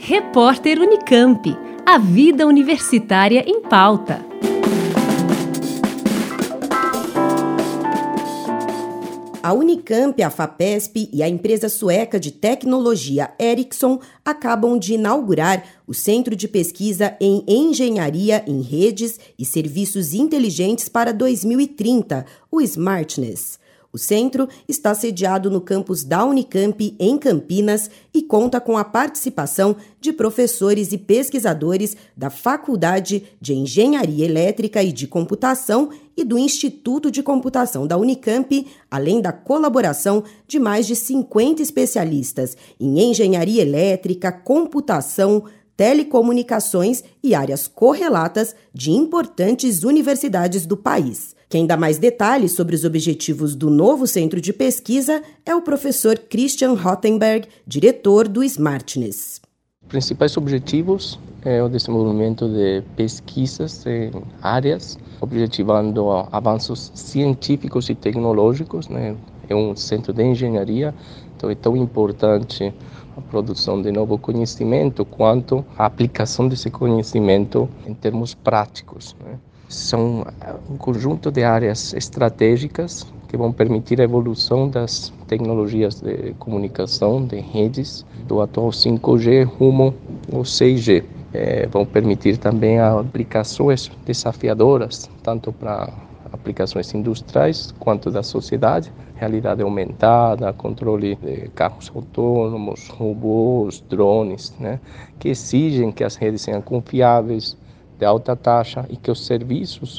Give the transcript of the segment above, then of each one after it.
Repórter Unicamp. A vida universitária em pauta. A Unicamp, a FAPESP e a empresa sueca de tecnologia Ericsson acabam de inaugurar o Centro de Pesquisa em Engenharia em Redes e Serviços Inteligentes para 2030, o SmartNES. O centro está sediado no campus da Unicamp, em Campinas, e conta com a participação de professores e pesquisadores da Faculdade de Engenharia Elétrica e de Computação e do Instituto de Computação da Unicamp, além da colaboração de mais de 50 especialistas em engenharia elétrica, computação, telecomunicações e áreas correlatas de importantes universidades do país. Quem dá mais detalhes sobre os objetivos do novo centro de pesquisa é o professor Christian Rothenberg, diretor do SmartNES. Os principais objetivos é o desenvolvimento de pesquisas em áreas, objetivando avanços científicos e tecnológicos, né? É um centro de engenharia, então é tão importante a produção de novo conhecimento quanto a aplicação desse conhecimento em termos práticos, né? São um conjunto de áreas estratégicas que vão permitir a evolução das tecnologias de comunicação, de redes, do atual 5G rumo ao 6G. Vão permitir também aplicações desafiadoras, tanto para aplicações industriais quanto da sociedade, realidade aumentada, controle de carros autônomos, robôs, drones, né, que exigem que as redes sejam confiáveis, de alta taxa e que os serviços,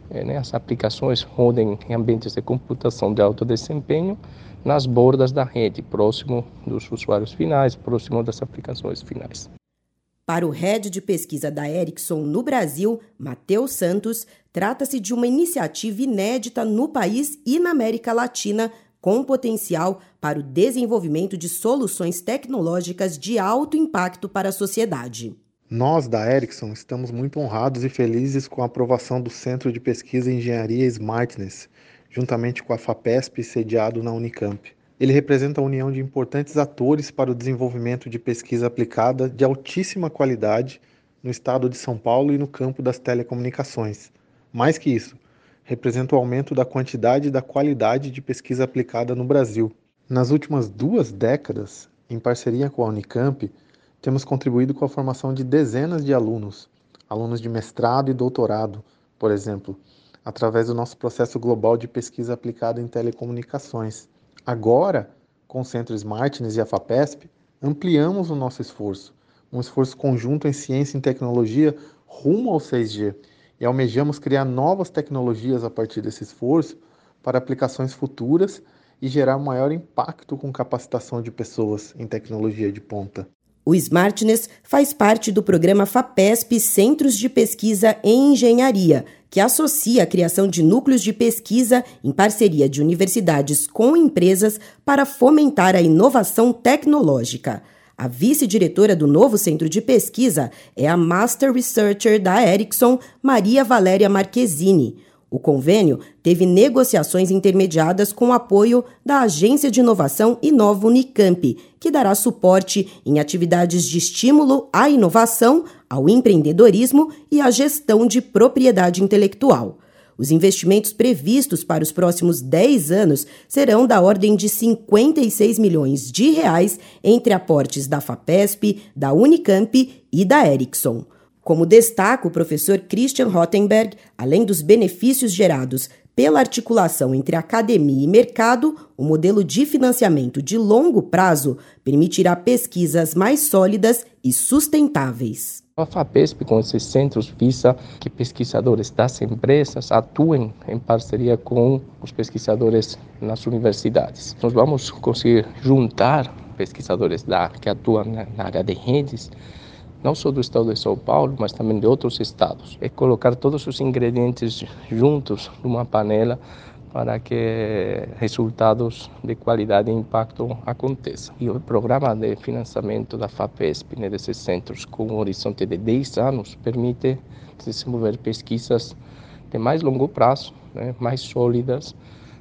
as aplicações rodem em ambientes de computação de alto desempenho nas bordas da rede, próximo dos usuários finais, próximo das aplicações finais. Para o head de pesquisa da Ericsson no Brasil, Matheus Santos, trata-se de uma iniciativa inédita no país e na América Latina, com potencial para o desenvolvimento de soluções tecnológicas de alto impacto para a sociedade. Nós, da Ericsson, estamos muito honrados e felizes com a aprovação do Centro de Pesquisa em Engenharia SmartNES, juntamente com a FAPESP, sediado na Unicamp. Ele representa a união de importantes atores para o desenvolvimento de pesquisa aplicada de altíssima qualidade no estado de São Paulo e no campo das telecomunicações. Mais que isso, representa o aumento da quantidade e da qualidade de pesquisa aplicada no Brasil. Nas últimas 2 décadas, em parceria com a Unicamp, temos contribuído com a formação de dezenas de alunos de mestrado e doutorado, por exemplo, através do nosso processo global de pesquisa aplicada em telecomunicações. Agora, com o Centro SmartNES e a FAPESP, ampliamos o nosso esforço, um esforço conjunto em ciência e tecnologia rumo ao 6G, e almejamos criar novas tecnologias a partir desse esforço para aplicações futuras e gerar maior impacto com capacitação de pessoas em tecnologia de ponta. O SmartNES faz parte do programa FAPESP Centros de Pesquisa em Engenharia, que associa a criação de núcleos de pesquisa em parceria de universidades com empresas para fomentar a inovação tecnológica. A vice-diretora do novo centro de pesquisa é a Master Researcher da Ericsson, Maria Valéria Marchesini. O convênio teve negociações intermediadas com o apoio da Agência de Inovação Inova Unicamp, que dará suporte em atividades de estímulo à inovação, ao empreendedorismo e à gestão de propriedade intelectual. Os investimentos previstos para os próximos 10 anos serão da ordem de 56 milhões de reais entre aportes da FAPESP, da Unicamp e da Ericsson. Como destaca o professor Christian Rothenberg, além dos benefícios gerados pela articulação entre academia e mercado, o modelo de financiamento de longo prazo permitirá pesquisas mais sólidas e sustentáveis. A FAPESP, com esses centros, visa que pesquisadores das empresas atuem em parceria com os pesquisadores nas universidades. Nós vamos conseguir juntar pesquisadores que atuam na área de redes, não só do estado de São Paulo, mas também de outros estados. É colocar todos os ingredientes juntos numa panela para que resultados de qualidade e impacto aconteçam. E o programa de financiamento da FAPESP, desses centros, com um horizonte de 10 anos, permite desenvolver pesquisas de mais longo prazo, mais sólidas,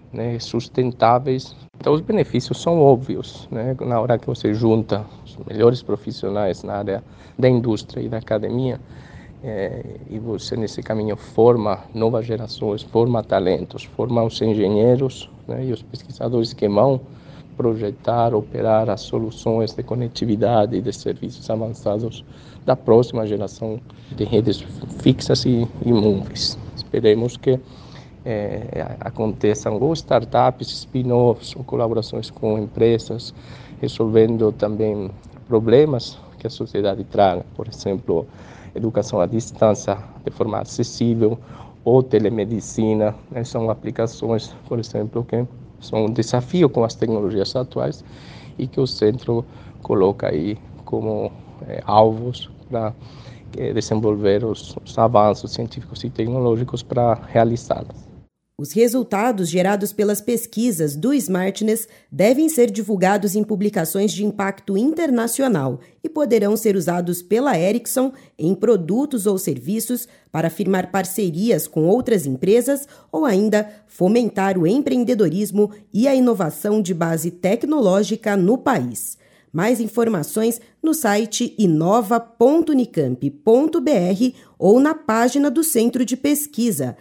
né, sustentáveis. Então os benefícios são óbvios, né? Na hora que você junta os melhores profissionais na área da indústria e da academia, e você nesse caminho forma novas gerações, forma talentos, forma os engenheiros, né, e os pesquisadores que vão projetar, operar as soluções de conectividade e de serviços avançados da próxima geração de redes fixas e móveis. Esperemos que aconteçam ou startups, spin-offs, ou colaborações com empresas, resolvendo também problemas que a sociedade traga, por exemplo, educação à distância de forma acessível ou telemedicina, né? São aplicações, por exemplo, que são um desafio com as tecnologias atuais e que o centro coloca aí como alvos para desenvolver os avanços científicos e tecnológicos para realizá-las. Os resultados gerados pelas pesquisas do Smartness devem ser divulgados em publicações de impacto internacional e poderão ser usados pela Ericsson em produtos ou serviços para firmar parcerias com outras empresas ou ainda fomentar o empreendedorismo e a inovação de base tecnológica no país. Mais informações no site inova.unicamp.br ou na página do Centro de Pesquisa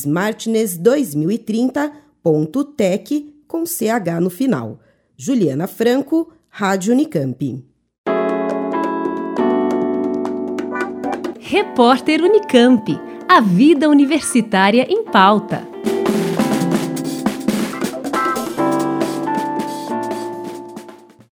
smartness2030.tech com CH no final. Juliana Franco, Rádio Unicamp. Repórter Unicamp. A vida universitária em pauta.